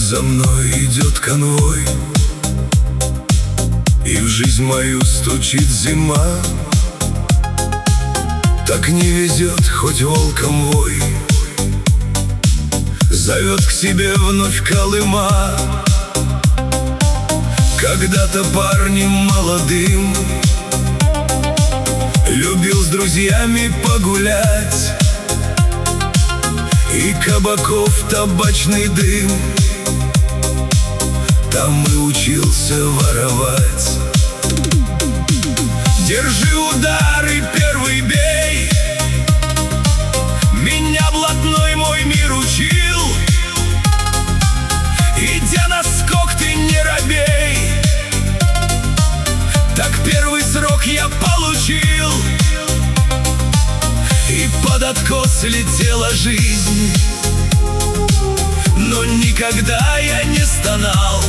За мной идет конвой, и в жизнь мою стучит зима. Так не везет, хоть волком вой, зовет к себе вновь Колыма. Когда-то парнем молодым любил с друзьями погулять, и кабаков табачный дым там и учился воровать. Держи удар и первый бей, меня блатной мой мир учил. Идя на скок, ты не робей, так первый срок я получил. И под откос летела жизнь, но никогда я не стонал.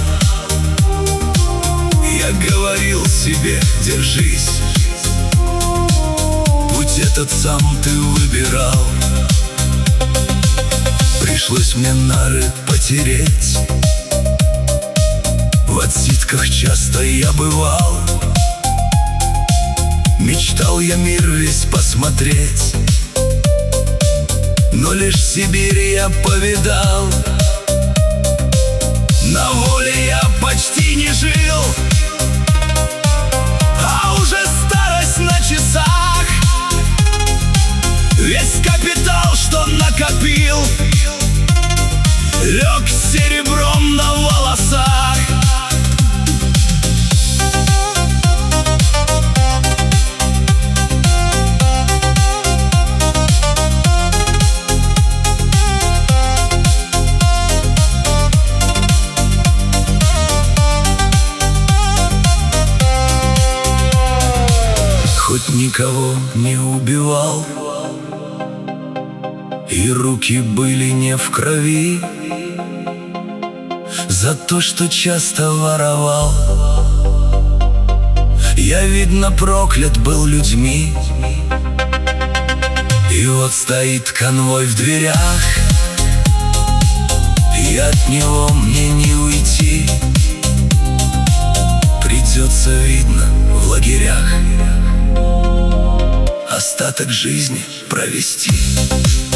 Я говорил себе: держись, путь этот сам ты выбирал. Пришлось мне нары потереть, в отсидках часто я бывал. Мечтал я мир весь посмотреть, но лишь Сибирь я повидал. На воле я почти не жил, а уже старость на часах. Весь капитал, что накопил, лег серебром на волосах. Хоть никого не убивал, и руки были не в крови, за то, что часто воровал, я, видно, проклят был людьми. И вот стоит конвой в дверях, и от него мне не уйти. Придется, видно, в лагерях остаток жизни провести.